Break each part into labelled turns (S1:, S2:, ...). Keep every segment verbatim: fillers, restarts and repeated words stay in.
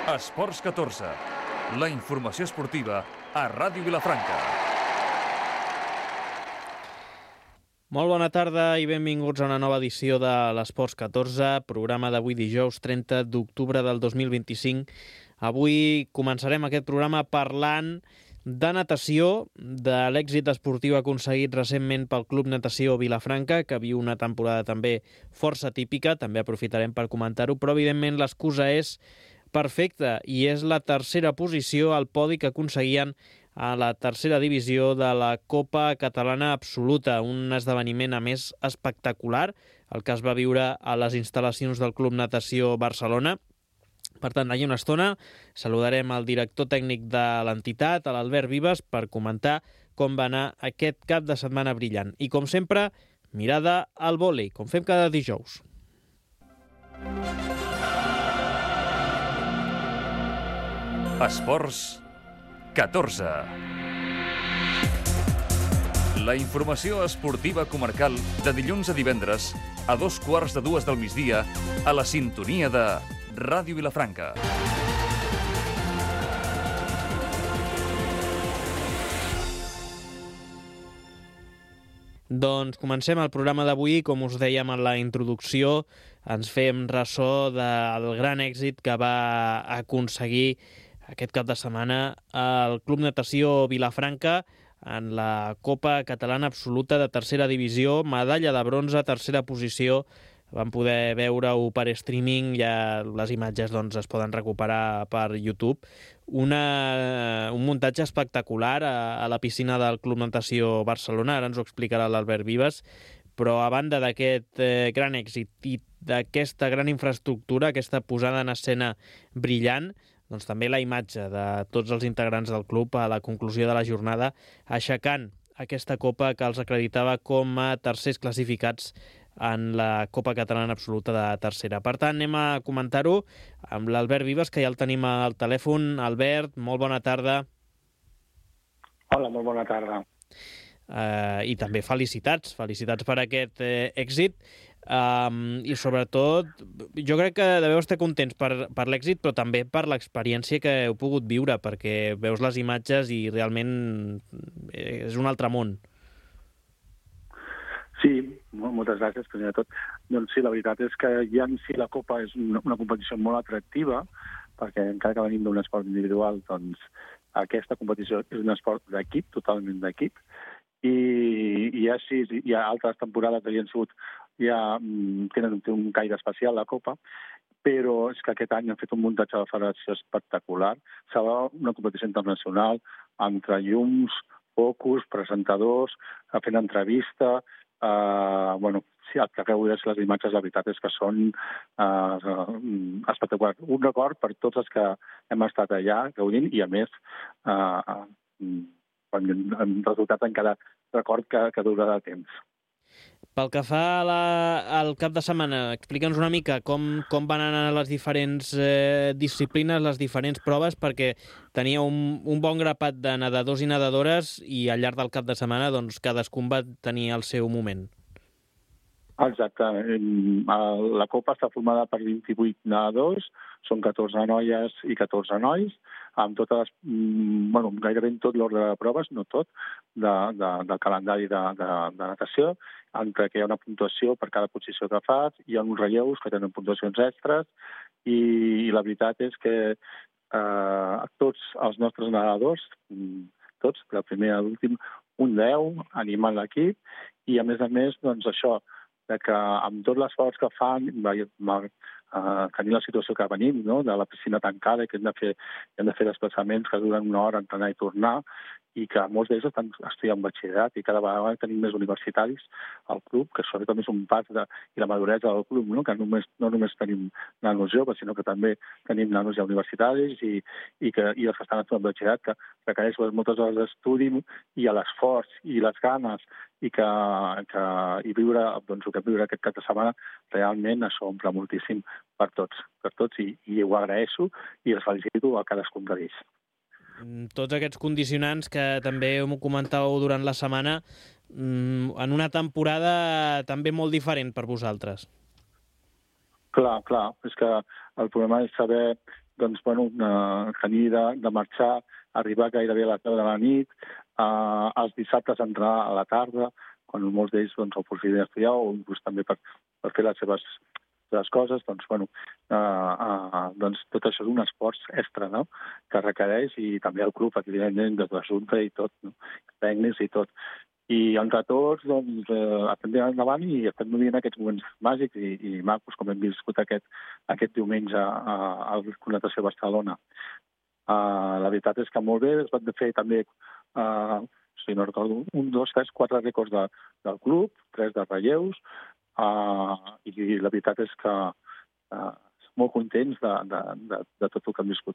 S1: Esports catorze, la informació esportiva a Ràdio Vilafranca.
S2: Molt bona tarda i benvinguts a una nova edició de l'Esports catorze, programa d'avui dijous trenta d'octubre del dos mil vint-i-cinc. Avui començarem aquest programa parlant de natació, de l'èxit esportiu aconseguit recentment pel Club Natació Vilafranca, que viu una temporada també força típica, també aprofitarem per comentar-ho, però evidentment l'excusa és perfecta i és la tercera posició al podi que aconseguien a la tercera divisió de la Copa Catalana Absoluta, un esdeveniment a més espectacular, el que es va viure a les instal·lacions del Club Natació Barcelona. Per tant, allà una estona saludarem el director tècnic de l'entitat, l'Albert Vives, per comentar com va anar aquest cap de setmana brillant. I com sempre, mirada al vòlei, com fem cada dijous.
S1: Esports catorze. La informació esportiva comarcal de dilluns a divendres a dos quarts de dues del migdia a la sintonia de Ràdio Vilafranca.
S2: Doncs comencem el programa d'avui. Com us dèiem en la introducció, ens fem ressò del gran èxit que va aconseguir aquest cap de setmana el Club Natació Vilafranca en la Copa Catalana Absoluta de tercera divisió, medalla de bronze, tercera posició. Vam poder veure-ho per streaming, ja les imatges doncs, es poden recuperar per YouTube. Una, un muntatge espectacular a, a la piscina del Club Natació Barcelona, ara ens ho explicarà l'Albert Vives, però a banda d'aquest eh, gran èxit i d'aquesta gran infraestructura, aquesta posada en escena brillant, doncs també la imatge de tots els integrants del club a la conclusió de la jornada, aixecant aquesta copa que els acreditava com a tercers classificats en la Copa Catalana Absoluta de tercera. Per tant, anem a comentar-ho amb l'Albert Vives, que ja el tenim al telèfon. Albert, molt bona tarda.
S3: Hola, molt bona tarda.
S2: Uh, I també felicitats, felicitats per aquest eh, èxit. Um, I sobretot, jo crec que deveu estar contents per, per l'èxit, però també per l'experiència que heu pogut viure, perquè veus les imatges i realment és un altre món.
S3: Sí, moltes gràcies, primer de tot. Doncs sí, la veritat és que ja en si la Copa és una, una competició molt atractiva, perquè encara que venim d'un esport individual, doncs aquesta competició és un esport d'equip, totalment d'equip, i, i ja sí, hi ha altres temporades que hi han sigut, ja tenen un caire especial la Copa, però és que aquest any han fet un muntatge de la federació espectacular. Serà una competició internacional, entre llums, focus, presentadors, fent entrevista. Uh, bueno, sí, el que veuràs les imatges, la veritat és que són uh, espectaculars. Un record per tots els que hem estat allà gaudint i, a més, uh, hem resultat en cada record que, que durarà temps.
S2: Pel que fa a la, al cap de setmana, explica'ns una mica com, com van anar les diferents eh, disciplines, les diferents proves, perquè tenia un, un bon grapat de nedadors i nedadores i al llarg del cap de setmana doncs, cadascun va tenir el seu moment.
S3: Exacte. La Copa està formada per vint-i-vuit nedadors, són catorze noies i catorze nois, amb totes, bueno, gairebé tot l'ordre de proves, no tot, de, de, del calendari de, de, de natació, entre que hi ha una puntuació per cada posició que fas, hi ha uns relleus que tenen puntuacions extres, i, i la veritat és que eh, tots els nostres nedadors, tots, del primer a l'últim, un deu, animant l'equip, i a més a més, doncs això, que amb tot l'esforç que fan, Uh, tenir la situació que venim, no? De la piscina tancada, que hem de fer, hem de fer desplaçaments que duren una hora, entrenar i tornar, i que molts d'ells estan estudiant batxillerat i cada vegada tenim més universitaris al club, que això també és un pas de, i la maduresa del club, no? Que només, no només tenim nanos joves, sinó que també tenim nanos ja universitaris i, i, que, i els que estan estudiant batxillerat, que requereix moltes hores d'estudi i l'esforç i les ganes i que, que i viure, doncs, el que viure aquest cap de setmana realment això omple moltíssim per tots, per tots i, i ho agraeixo i els felicito a cadascun d'ells.
S2: Tots aquests condicionants que també m'ho comentàveu durant la setmana, en una temporada també molt diferent per vosaltres.
S3: Clar, clar, és que el problema és saber doncs, bueno, uh, tenir de, de marxar, arribar gairebé a les deu de la nit, uh, els dissabtes entrar a la tarda, quan molts d'ells doncs, ho possibiliten estudiar o inclús també per, per fer les seves les coses, doncs, bueno, uh, uh, doncs tot això és un esforç extra, no?, que requereix, i també el club, evidentment, des de la Junta i tot, no?, tècnics i tot. I entre tots, doncs, eh, estem tirant endavant i estem vivint aquests moments màgics i, i macos, com hem viscut aquest, aquest diumenge a, a la Natació Barcelona. Uh, la veritat és que molt bé, es van fer també, uh, si no recordo, un, dos, tres, quatre rècords de, del club, tres de relleus, uh, i la veritat és que uh, molt contents de, de, de, de tot el que hem viscut.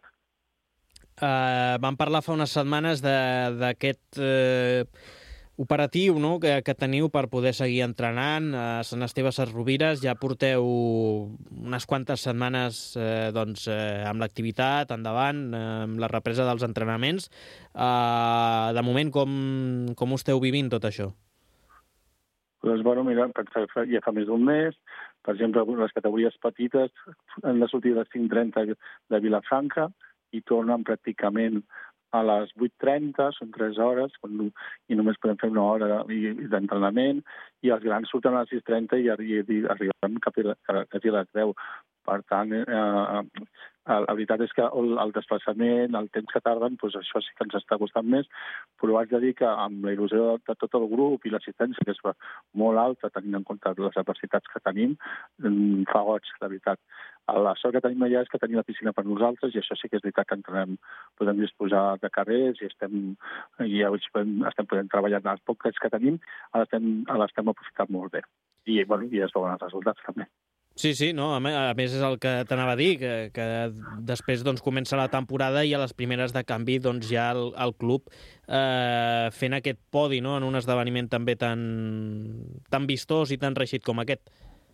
S2: Uh, vam parlar fa unes setmanes d'aquest uh, operatiu, no?, que, que teniu per poder seguir entrenant a Sant Esteve Sesrovires. Ja porteu unes quantes setmanes eh, doncs, eh, amb l'activitat, endavant, eh, amb la represa dels entrenaments. Uh, de moment, com, com ho esteu vivint tot això?
S3: Doncs, bueno, mira, ja fa més d'un mes. Per exemple, les categories petites han de sortir a les cinc trenta de Vilafranca i tornen pràcticament a les vuit trenta, són tres hores, i només podem fer una hora d'entrenament, i els grans surten a les sis trenta i arribem cap a les deu. Per tant, eh, la veritat és que el, el desplaçament, el temps que tarden, doncs això sí que ens està costant més, però haig de dir que amb la il·lusió de, de tot el grup i l'assistència, que és molt alta, tenint en compte les adversitats que tenim, fa goig, la veritat. La sort que tenim allà és que tenim la piscina per nosaltres, i això sí que és veritat que entrenem, podem disposar de carrers i estem, i ja estem, estem podent treballar en els pocs que tenim, l'estem aprofitant molt bé. I, bueno, i es veuen els resultats també.
S2: Sí, sí, no? A més és el que t'anava a dir, que, que després doncs, comença la temporada i a les primeres de canvi doncs, ja el, el club eh, fent aquest podi, no?, en un esdeveniment també tan, tan vistós i tan reeixit com aquest.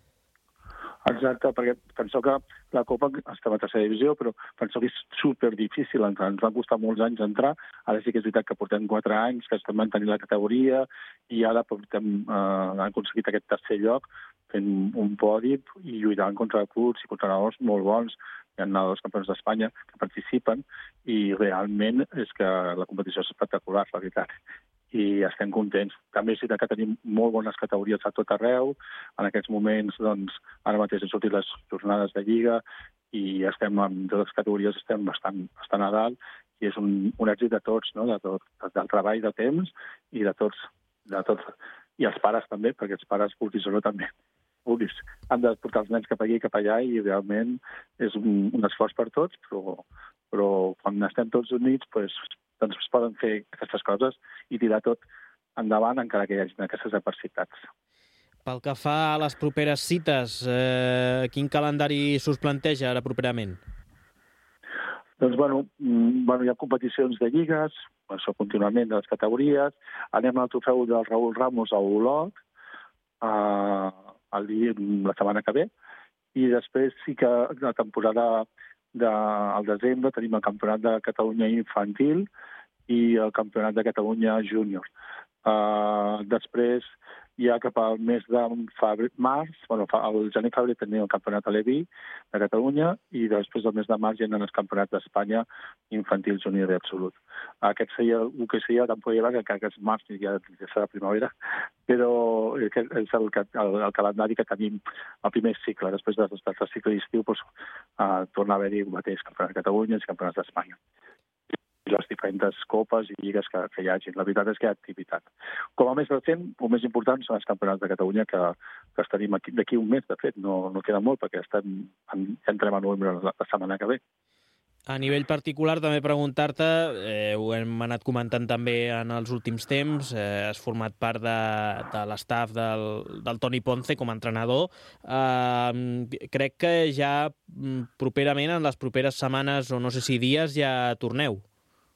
S3: Exacte, perquè penso que la Copa estem a tercera divisió, però penso que és superdifícil entrar. Ens van costar molts anys entrar, ara sí que és veritat que portem quatre anys, que estem mantenint la categoria, i ara portem, eh, han aconseguit aquest tercer lloc, fent un podi i lluitant contra clubs i contra nedadors molt bons. Hi ha nedadors campions d'Espanya que participen, i realment és que la competició és espectacular, la veritat. I estem contents. També és que tenim molt bones categories a tot arreu. En aquests moments, doncs, ara mateix han sortit les jornades de Lliga i estem en totes les categories, estem bastant, bastant a dalt, i és un, un èxit de tots, no?, de tot, del treball de temps i de tots, de tots. I els pares també, perquè els pares, vulguis o no, també vulguis, han de portar els nens cap aquí i cap allà, i realment és un, un esforç per tots, però, però quan estem tots units, doncs, doncs es poden fer aquestes coses i tirar tot endavant encara que hi hagi aquestes adversitats.
S2: Pel que fa a les properes cites, eh, quin calendari s'us planteja ara properament?
S3: Doncs, bueno, bueno, hi ha competicions de lligues, això contínuament de les categories. Anem al trofeu del Raúl Ramos a Olot, eh, el dia, la setmana que ve, i després sí que la temporada de, al desembre tenim el Campionat de Catalunya Infantil i el Campionat de Catalunya Júnior. Uh, després, ja cap al mes de febrer, març, bueno, el gener i febrer tenim el Campionat a Leví de Catalunya, i després del mes de març hi ha el Campionat d'Espanya Infantil, Júnior i Absolut. Aquest seria el que seria la temporada, que encara que és març i ja serà primavera, però és el, el, el calendari que tenim al primer cicle. Després del cicle d'estiu, doncs, uh, torna a haver-hi el mateix Campionat de Catalunya i Campionats d'Espanya. Les diferents copes i lligues que, que hi hagi. La veritat és que hi ha activitat. Com a més recent, el més important són els campionats de Catalunya, que, que estarim aquí d'aquí un mes, de fet, no, no queda molt, perquè estem, ja entrem a novembre la, la setmana que ve.
S2: A nivell particular, també preguntar-te, eh, ho hem anat comentant també en els últims temps, eh, has format part de, de l'estaf del, del Toni Ponce com a entrenador. Eh, crec que ja properament, en les properes setmanes, o no sé si dies, ja torneu.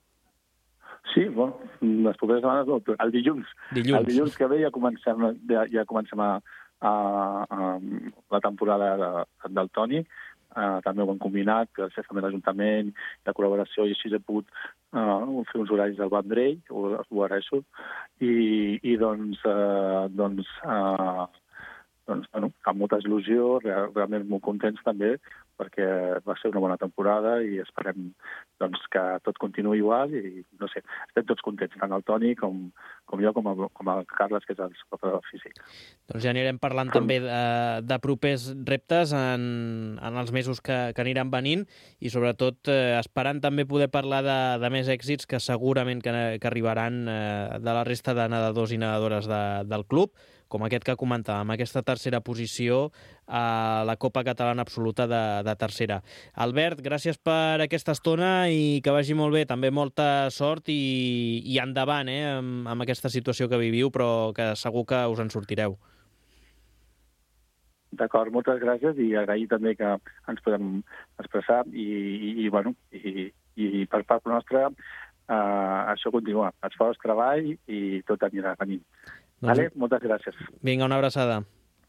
S3: Sí, bueno, les properes setmanes, no, el dilluns. dilluns. El dilluns que ve ja comencem, ja, ja comencem a, a, a la temporada de, del Toni. Uh, també ho hem combinat, gràcies també a l'Ajuntament, la col·laboració, i així he pogut uh, fer uns horaris del Vendrell, ho, ho agraeixo, i, i doncs, uh, doncs uh, doncs, bueno, amb molta il·lusió, real, realment molt contents també, perquè va ser una bona temporada i esperem doncs, que tot continuï igual i, no sé, estem tots contents, tant el Toni com, com jo, com el, com el Carles, que és el preparador físic.
S2: Doncs ja anirem parlant també de, de propers reptes en, en els mesos que, que aniran venint i sobretot eh, esperant també poder parlar de, de més èxits que segurament que, que arribaran eh, de la resta de nedadors i nedadores de, del club, com aquest que comentàvem, aquesta tercera posició a la Copa Catalana Absoluta de, de tercera. Albert, gràcies per aquesta estona i que vagi molt bé, també molta sort i, i endavant eh, amb, amb aquesta situació que viviu, però que segur que us en sortireu.
S3: D'acord, moltes gràcies i agrair també que ens podem expressar i, i, i bueno, i, i per part nostra eh, això continua. Esforç, treball i tot anirà venint. Doncs... Vale? Moltes gràcies.
S2: Vinga, una abraçada.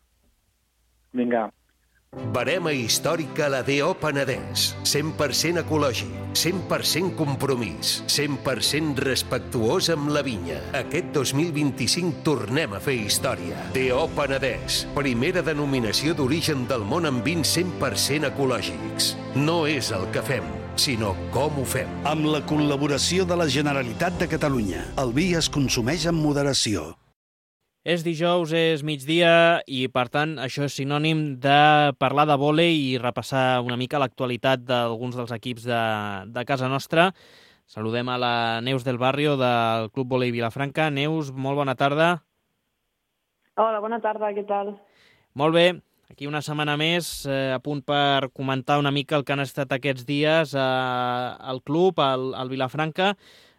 S3: Vinga.
S4: Barema històrica a la D O Penedès. cent per cent ecològic, cent per cent compromís, cent per cent respectuós amb la vinya. Aquest dos mil vint-i-cinc tornem a fer història. D O Penedès, primera denominació d'origen del món amb vins cent per cent ecològics. No és el que fem, sinó com ho fem.
S5: Amb la col·laboració de la Generalitat de Catalunya, el vi es consumeix amb moderació.
S2: És dijous, és migdia i, per tant, això és sinònim de parlar de vòlei i repassar una mica l'actualitat d'alguns dels equips de, de casa nostra. Saludem a la Neus del Barrio del Club Vòlei Vilafranca. Neus, molt bona tarda.
S6: Hola, bona tarda, què tal?
S2: Molt bé. Aquí una setmana més, eh, a punt per comentar una mica el que han estat aquests dies eh, al club, al, al Vilafranca.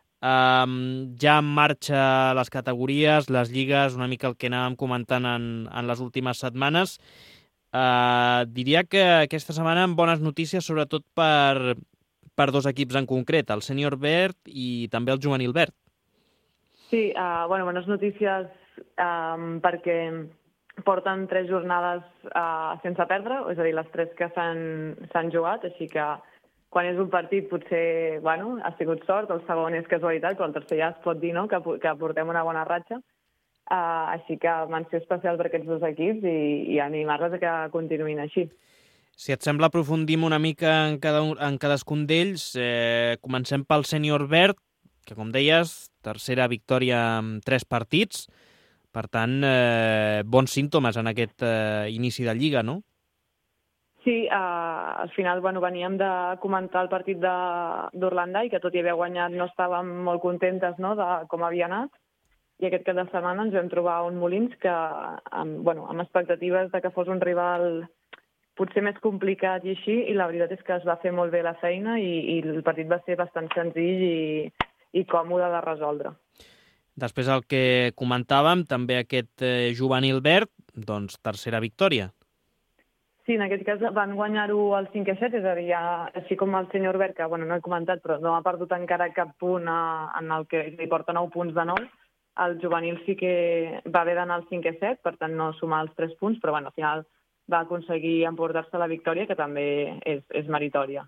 S2: Um, ja en marxa les categories, les lligues, una mica el que anàvem comentant en, en les últimes setmanes. Uh, diria que aquesta setmana amb bones notícies, sobretot per, per dos equips en concret, el sènior verd i també el juvenil verd.
S6: Sí, uh, bueno, bones notícies um, perquè porten tres jornades uh, sense perdre, és a dir, les tres que s'han jugat, així que quan és un partit potser, bueno, ha sigut sort, el segon és casualitat, però el tercer ja es pot dir, no?, que, que portem una bona ratxa. Uh, així que menció especial per aquests dos equips i, i animar-les a que continuïn així.
S2: Si et sembla, aprofundim una mica en, cada, en cadascun d'ells. Eh, comencem pel sènior verd, que com deies, tercera victòria amb tres partits. Per tant, eh, bons símptomes en aquest eh, inici de Lliga, no?
S6: Sí, eh, al final bueno, veníem de comentar el partit d'Orlandà i que tot i haver guanyat no estàvem molt contentes, no?, de com havia anat. I aquest cap de setmana ens vam trobar un Molins que, amb, bueno, amb expectatives de que fos un rival potser més complicat i així, i la veritat és que es va fer molt bé la feina i, i el partit va ser bastant senzill i, i còmode de resoldre.
S2: Després el que comentàvem, també aquest eh, juvenil verd, doncs tercera victòria.
S6: Sí, en aquest cas van guanyar-ho al cinquè set, és a dir, ja, així com el senyor Verd, que bueno, no he comentat, però no ha perdut encara cap punt a, en el que li porta nou punts de nou. El juvenil sí que va haver d'anar al cinquè set, per tant no sumar els tres punts, però bueno, al final va aconseguir emportar-se la victòria, que també és, és meritòria.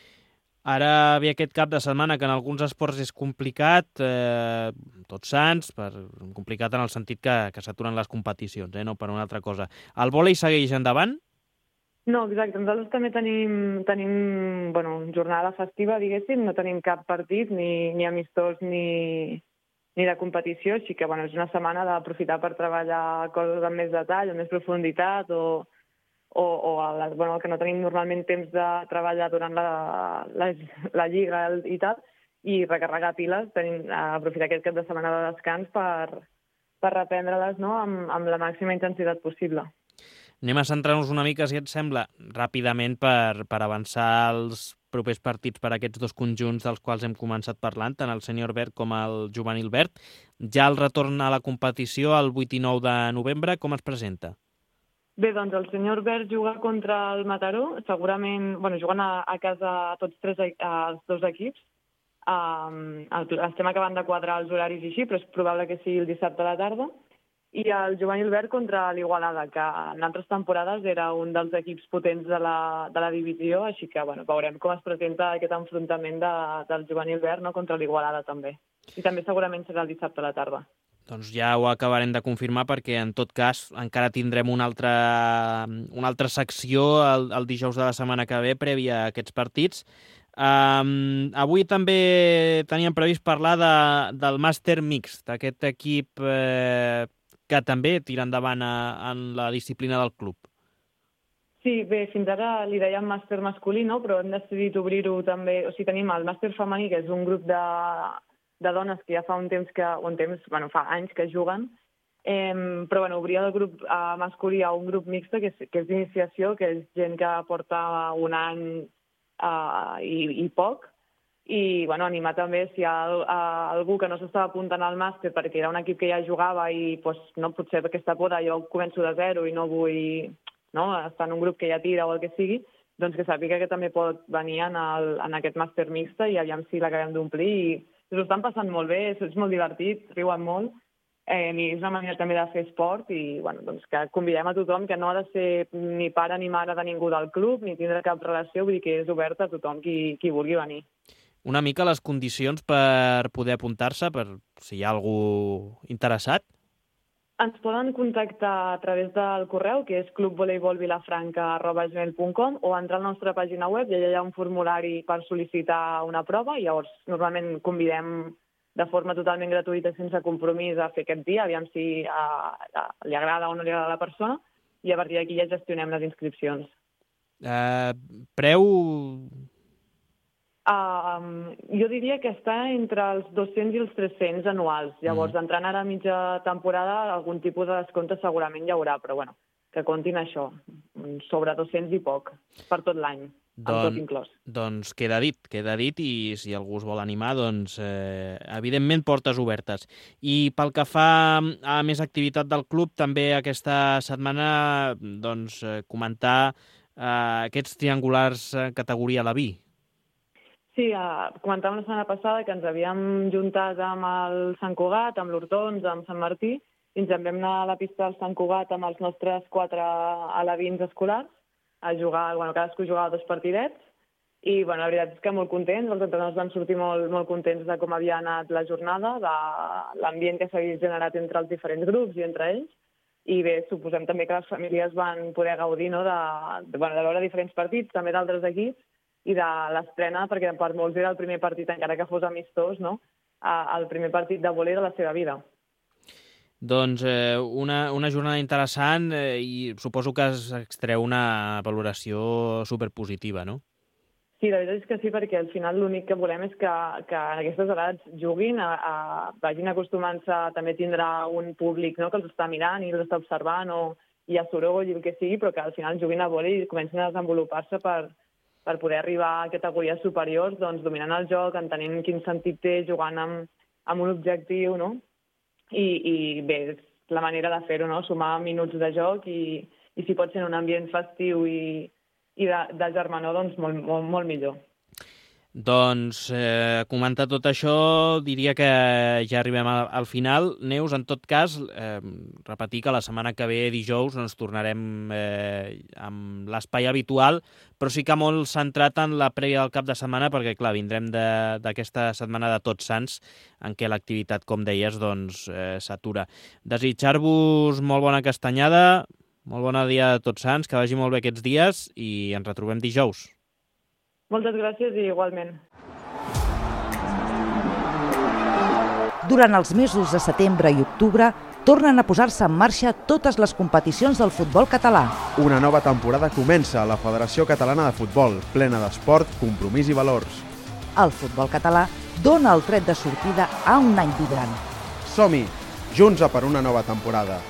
S2: Ara ve aquest cap de setmana que en alguns esports és complicat, eh, Tots Sants, per, complicat en el sentit que, que s'aturen les competicions, eh, no per una altra cosa. El vòlei segueix endavant?
S6: No, exacte. Nosaltres també tenim, tenim bueno, jornada festiva, diguéssim, no tenim cap partit, ni, ni amistós ni, ni de competició, així que bueno, és una setmana d'aprofitar per treballar coses amb més detall, amb més profunditat, o, o, o el, bueno, el que no tenim normalment temps de treballar durant la, la, la lliga i tal, i recarregar piles, tenim, aprofitar aquest cap de setmana de descans per, per reprendre-les, no?, amb, amb la màxima intensitat possible.
S2: Anem a centrar-nos una mica, si et sembla, ràpidament per, per avançar els propers partits per a aquests dos conjunts dels quals hem començat parlant, tant el sènior verd com el juvenil verd. Ja el retorn a la competició el vuit i nou de novembre, com es presenta?
S6: Bé, doncs el sènior verd juga contra el Mataró, segurament, bueno, juguen a, a casa tots tres els dos equips. Um, el, estem acabant de quadrar els horaris i així, però és probable que sigui el dissabte a la tarda. I el juvenil verd contra l'Igualada, que en altres temporades era un dels equips potents de la, de la divisió, així que bueno, veurem com es presenta aquest enfrontament de, del juvenil verd, no?, contra l'Igualada també. I també segurament serà el dissabte a la tarda.
S2: Doncs ja ho acabarem de confirmar perquè, en tot cas, encara tindrem una altra, una altra secció el, el dijous de la setmana que ve, prèvia a aquests partits. Um, avui també teníem previst parlar de, del màster mixt, d'aquest equip eh, que també tira endavant a, en la disciplina del club.
S6: Sí, bé, fins ara li dèiem màster masculí, no? Però hem decidit obrir-ho també... O sigui, tenim el màster femení, que és un grup de... de dones que ja fa un temps que, un temps, bueno, fa anys que juguen, eh, però bueno, obrir el grup eh, masculí a un grup mixte, que és, que és d'iniciació, que és gent que porta un any eh, i, i poc, i bueno, animar també si hi ha a, algú que no s'estava apuntant al màster perquè era un equip que ja jugava i pues, no, potser aquesta por de jo començo de zero i no vull no, estar en un grup que ja tira o el que sigui, doncs que sàpiga que també pot venir en, el, en aquest màster mixte i aviam si l'acabem d'omplir i s'ho estan passant molt bé, és molt divertit, riuen molt, eh, i és una manera també de fer esport i bueno, doncs que convidem a tothom que no ha de ser ni pare ni mare de ningú del club, ni tindre cap relació, vull dir que és obert a tothom qui, qui vulgui venir.
S2: Una mica les condicions per poder apuntar-se, per si hi ha algú interessat?
S6: Ens poden contactar a través del correu, que és club voleibol vilafranca arroba gmail punt com, o entrar a la nostra pàgina web i allà hi ha un formulari per sol·licitar una prova i llavors normalment convidem de forma totalment gratuïta, sense compromís, a fer aquest dia, aviam si a, a, li agrada o no li agrada a la persona, i a partir d'aquí ja gestionem les inscripcions.
S2: Uh, preu...
S6: Uh, jo diria que està entre els dos-cents i els tres-cents anuals. Llavors, mm. entrant ara a mitja temporada, algun tipus de descompte segurament hi haurà, però bueno, que comptin això, sobre dos-cents i poc, per tot l'any, amb
S2: Don,
S6: tot inclòs.
S2: Doncs queda dit, queda dit, i si algú es vol animar, doncs, eh, evidentment, portes obertes. I pel que fa a més activitat del club, també aquesta setmana, doncs, eh, comentar eh, aquests triangulars eh, categoria la B.
S6: Sí, uh, comentàvem la setmana passada que ens havíem juntat amb el Sant Cugat, amb l'Hortons, amb Sant Martí, i ens en vam anar a la pista del Sant Cugat amb els nostres quatre alevins escolars a jugar, bueno, cadascú jugava dos partidets, i bueno, la veritat és que molt contents, els entrenadors van sortir molt, molt contents de com havia anat la jornada, de l'ambient que s'havia generat entre els diferents grups i entre ells, i bé, suposem també que les famílies van poder gaudir no, de, de, bueno, de veure diferents partits, també d'altres equips, i de l'estrena, perquè per molts era el primer partit, encara que fos amistós, no? El primer partit de vòlei de la seva vida.
S2: Doncs eh, una, una jornada interessant eh, i suposo que es extreu una valoració superpositiva, no?
S6: Sí, la veritat és que sí, perquè al final l'únic que volem és que, que en aquestes edats juguin, a, a, vagin acostumant-se a també tindre un públic no, que els està mirant i els està observant, o hi ha soroll i el que sigui, però que al final juguin a vòlei i comencin a desenvolupar-se per per poder arribar a categories superiors, doncs dominant el joc, entenent quin sentit té, jugant amb, amb un objectiu, no? I, i bé, és la manera de fer-ho, no? Sumar minuts de joc i, i si pot ser en un ambient festiu i, i de, de germanor, doncs molt, molt, molt millor.
S2: Doncs, eh, comentar tot això, diria que ja arribem al, al final. Neus, en tot cas, eh, repetir que la setmana que ve, dijous, ens tornarem eh, amb l'espai habitual, però sí que molt centrat en la prèvia del cap de setmana, perquè, clar, vindrem d'aquesta setmana de Tots Sants, en què l'activitat, com deies, doncs, eh, s'atura. Desitjar-vos molt bona castanyada, molt bona dia de Tots Sants, que vagi molt bé aquests dies i ens retrobem dijous.
S6: Moltes gràcies i igualment.
S7: Durant els mesos de setembre i octubre tornen a posar-se en marxa totes les competicions del futbol català.
S8: Una nova temporada comença a la Federació Catalana de Futbol, plena d'esport, compromís i valors.
S7: El futbol català dona el tret de sortida a un any vibrant.
S8: Som-hi, junts a per una nova temporada.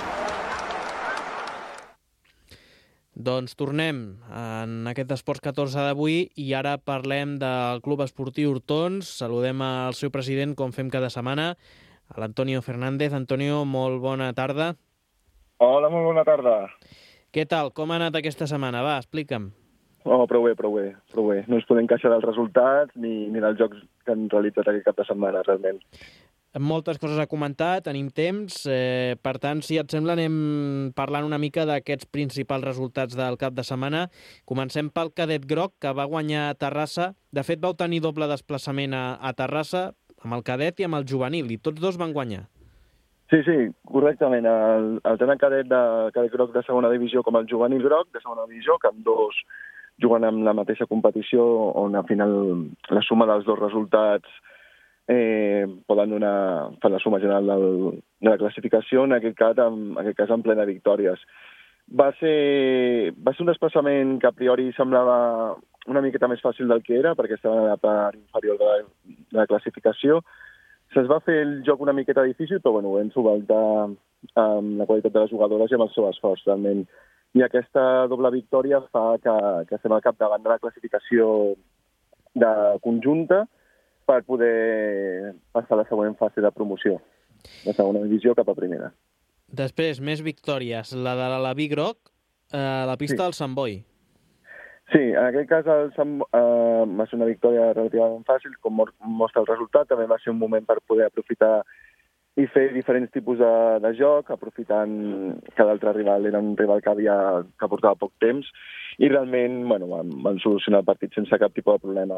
S2: Doncs tornem en aquest Esports catorze d'avui i ara parlem del Club Esportiu Hortons. Saludem al seu president, com fem cada setmana, a l'Antonio Fernández. Antonio, molt bona tarda.
S9: Hola, molt bona tarda.
S2: Què tal? Com ha anat aquesta setmana? Va, explica'm.
S9: Oh, prou bé, prou bé, prou bé. No ens podem queixar dels resultats ni, ni dels jocs que han realitzat aquest cap de setmana, realment.
S2: Moltes coses a comentar, tenim temps, eh, per tant, si et sembla, anem parlant una mica d'aquests principals resultats del cap de setmana. Comencem pel cadet groc, que va guanyar a Terrassa. De fet, vau tenir doble desplaçament a, a Terrassa, amb el cadet i amb el juvenil, i tots dos van guanyar.
S9: Sí, sí, correctament. El, el tenen cadet de cadet groc de segona divisió com el juvenil groc de segona divisió, que amb dos juguen en la mateixa competició, on al final la suma dels dos resultats eh, poden donar, fer la suma general del, de la classificació, en aquest cas, en, en aquest cas en plena victòries. Va ser, va ser un desplaçament que a priori semblava una miqueta més fàcil del que era, perquè estava a la part inferior de la, de la classificació. Se'ns va fer el joc una miqueta difícil, però bueno, ho vam solventar amb la qualitat de les jugadores i amb el seu esforç, realment. I aquesta doble victòria fa que, que estem al capdavant de la classificació de conjunta per poder passar a la següent fase de promoció, de segona divisió cap a primera.
S2: Després, més victòries. La de l'Alaví groc, a la pista sí. del Sant Boi.
S9: Sí, en aquest cas el Sant, uh, va ser una victòria relativament fàcil, com mostra el resultat. També va ser un moment per poder aprofitar i fer diferents tipus de, de joc, aprofitant que l'altre rival era un rival que, havia, que portava poc temps, i realment bueno, van, van solucionar el partit sense cap tipus de problema.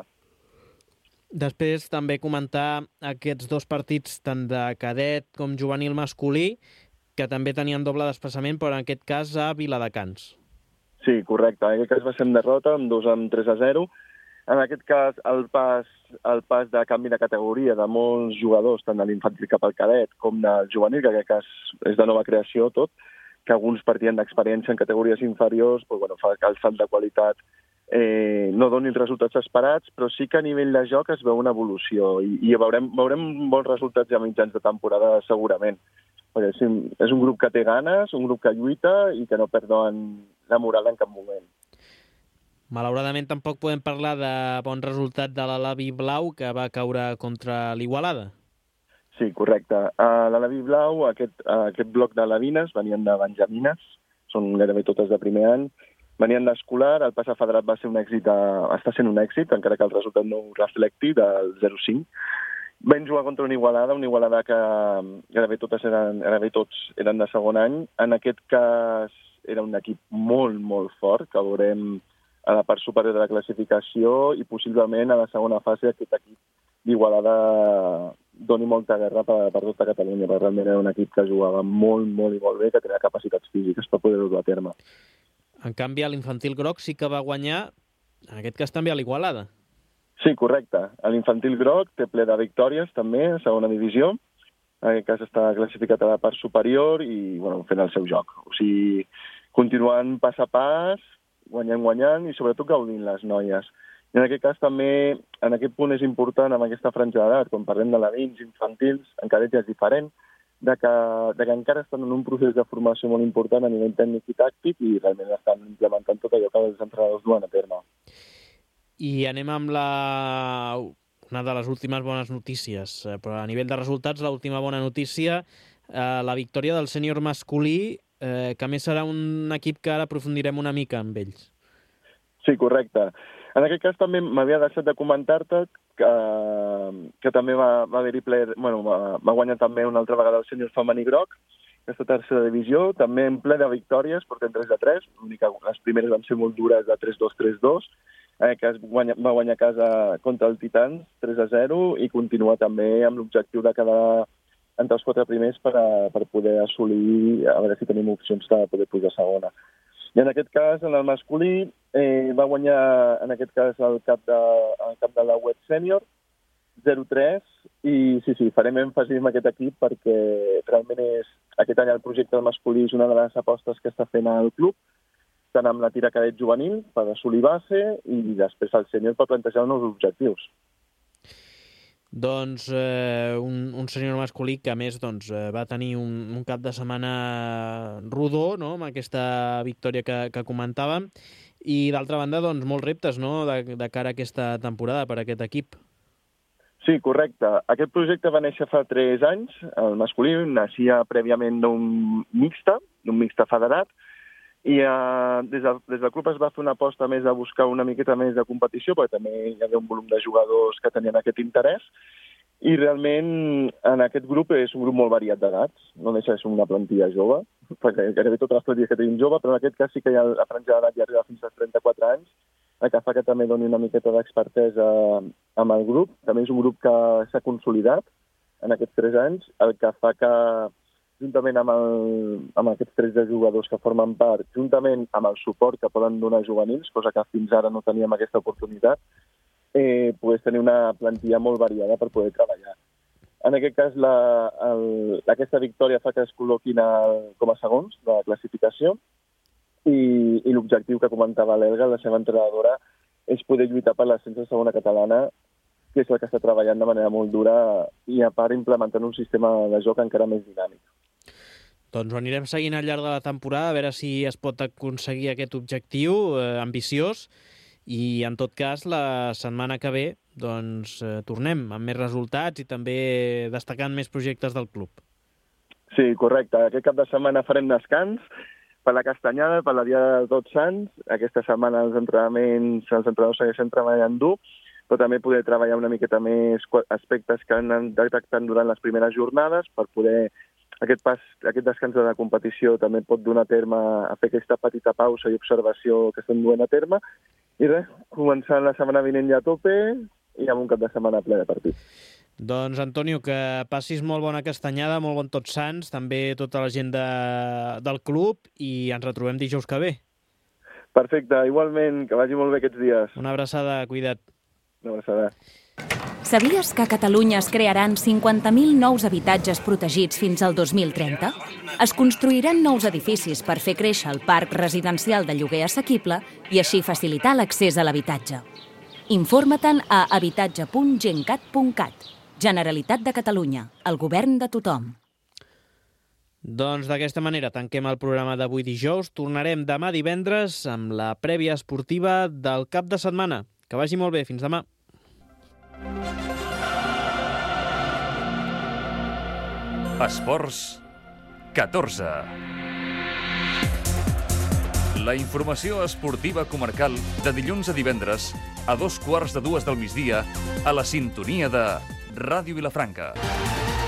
S2: Després també comentar aquests dos partits, tant de cadet com juvenil masculí, que també tenien doble desplaçament, però en aquest cas a Viladecans.
S9: Sí, correcte. En aquest cas va ser en derrota, amb dos amb tres a zero. En aquest cas, el pas, el pas de canvi de categoria de molts jugadors, tant de l'infantil cap al cadet com del juvenil, que en aquest cas és de nova creació tot, que alguns partien d'experiència en categories inferiors, doncs, bueno, fa que el salt de qualitat eh, no doni els resultats esperats, però sí que a nivell de joc es veu una evolució i, i veurem, veurem bons resultats ja mitjans de temporada segurament. Perquè sí, és un grup que té ganes, un grup que lluita i que no perden la moral en cap moment.
S2: Malauradament tampoc podem parlar de bon resultat de l'Alaví Blau, que va caure contra l'Igualada.
S9: Sí, correcte. A l'Alaví Blau, aquest, aquest bloc de lavines venien de benjamines, són gairebé totes de primer any, venien d'escolar, el pas a federat va ser un èxit, de, està sent un èxit, encara que el resultat no ho reflecti, del zero cinc. Vam jugar contra una Igualada, una Igualada que gairebé, totes eren, gairebé tots eren de segon any. En aquest cas era un equip molt, molt fort, que veurem a la part superior de la classificació i possiblement a la segona fase aquest equip d'Igualada doni molta guerra per, per tota Catalunya, perquè realment era un equip que jugava molt, molt i molt bé, que tenia capacitats físiques per poder-ho dur a terme.
S2: En canvi, l'infantil groc sí que va guanyar, en aquest cas també a l'Igualada.
S9: Sí, correcte. L'infantil groc té ple de victòries també, a segona divisió. En aquest cas està classificat a la part superior i bueno, fent el seu joc. O sigui, continuant pas a pas, guanyant, guanyant i sobretot gaudint les noies. I en aquest cas també, en aquest punt és important, amb aquesta franja d'edat, quan parlem de lavins, infantils, en cadet ja és diferent, de que, de que encara estan en un procés de formació molt important a nivell tècnic i tàctic i realment estan implementant tot allò que els entrenadors duen a terme.
S2: I anem amb la... una de les últimes bones notícies, però a nivell de resultats, l'última bona notícia, eh, la victòria del sènior masculí, eh, que a més serà un equip que ara aprofundirem una mica amb ells.
S9: Sí, correcte. En aquest cas també m'havia deixat de comentar-te que, que també va, va haver-hi ple... Bueno, va, va guanyar també una altra vegada el sènior femení groc, aquesta tercera divisió, també en ple de victòries, portem tres a tres, l'única, les primeres van ser molt dures de tres dos tres dos, eh, que es guanya, va guanyar a casa contra el Titans tres a zero i continua també amb l'objectiu de quedar entre els quatre primers per, a, per poder assolir, a veure si tenim opcions de poder pujar a segona. I en aquest cas, en el masculí, eh, va guanyar, en aquest cas, el cap de, el cap de la web sènior, zero tres, i sí, sí, farem èmfasi en aquest equip perquè realment és, aquest any el projecte del masculí és una de les apostes que està fent el club, tant amb la tira cadet juvenil per assolir base i després el sènior per plantejar nous objectius.
S2: Doncs eh, un, un sènior masculí que a més doncs, eh, va tenir un, un cap de setmana rodó, no?, amb aquesta victòria que, que comentàvem, i d'altra banda doncs, molts reptes, no?, de, de cara a aquesta temporada per a aquest equip.
S9: Sí, correcte. Aquest projecte va néixer fa tres anys, el masculí naixia prèviament d'un mixta, d'un mixta federat, i eh, des, de, des del club es va fer una aposta més a buscar una miqueta més de competició, perquè també hi havia un volum de jugadors que tenien aquest interès, i realment en aquest grup és un grup molt variat d'edats, no deixa de ser una plantilla jove, perquè gairebé totes les plantilles que tenim jove, però en aquest cas sí que hi ha la franja d'edat ja arriba fins als trenta-quatre anys, el que fa que també doni una miqueta d'expertesa amb el grup. També és un grup que s'ha consolidat en aquests tres anys, el que fa que juntament amb, el, amb aquests tretze jugadors que formen part, juntament amb el suport que poden donar juvenils, cosa que fins ara no teníem aquesta oportunitat, eh, pogués tenir una plantilla molt variada per poder treballar. En aquest cas, la, el, aquesta victòria fa que es col·loquin el, com a segons de la classificació i, i l'objectiu que comentava l'Elga, la seva entrenadora, és poder lluitar per l'ascens a segona catalana, que és la que està treballant de manera molt dura i a part implementant un sistema de joc encara més dinàmic.
S2: Doncs ho anirem seguint al llarg de la temporada, a veure si es pot aconseguir aquest objectiu eh, ambiciós i, en tot cas, la setmana que ve doncs, eh, tornem amb més resultats i també destacant més projectes del club.
S9: Sí, correcte. Aquest cap de setmana farem descans per la Castanyada, per la Dia de Tots Sants. Aquesta setmana els entrenaments, els entrenadors segueixen treballant dur, però també poder treballar una miqueta més aspectes que han anat detectant durant les primeres jornades per poder aquest pas, aquest descans de la competició també pot donar terme a fer aquesta petita pausa i observació que estem duent a terme. I res, començant la setmana vinent ja a tope i amb un cap de setmana ple de partit.
S2: Doncs, Antonio, que passis molt bona Castanyada, molt bon Tots Sants, també tota la gent de, del club i ens retrobem dijous que ve.
S9: Perfecte, igualment, que vagi molt bé aquests dies.
S2: Una abraçada, cuida't.
S9: Una abraçada.
S10: Sabies que a Catalunya es crearan cinquanta mil nous habitatges protegits fins al dos mil trenta? Es construiran nous edificis per fer créixer el parc residencial de lloguer assequible i així facilitar l'accés a l'habitatge. Informa-te'n a habitatge punt gencat punt cat. Generalitat de Catalunya, el govern de tothom.
S2: Doncs d'aquesta manera tanquem el programa d'avui dijous. Tornarem demà divendres amb la prèvia esportiva del cap de setmana. Que vagi molt bé. Fins demà.
S1: Esports catorze. La informació esportiva comarcal de dilluns a divendres a dos quarts de dues del migdia a la sintonia de Ràdio Vilafranca.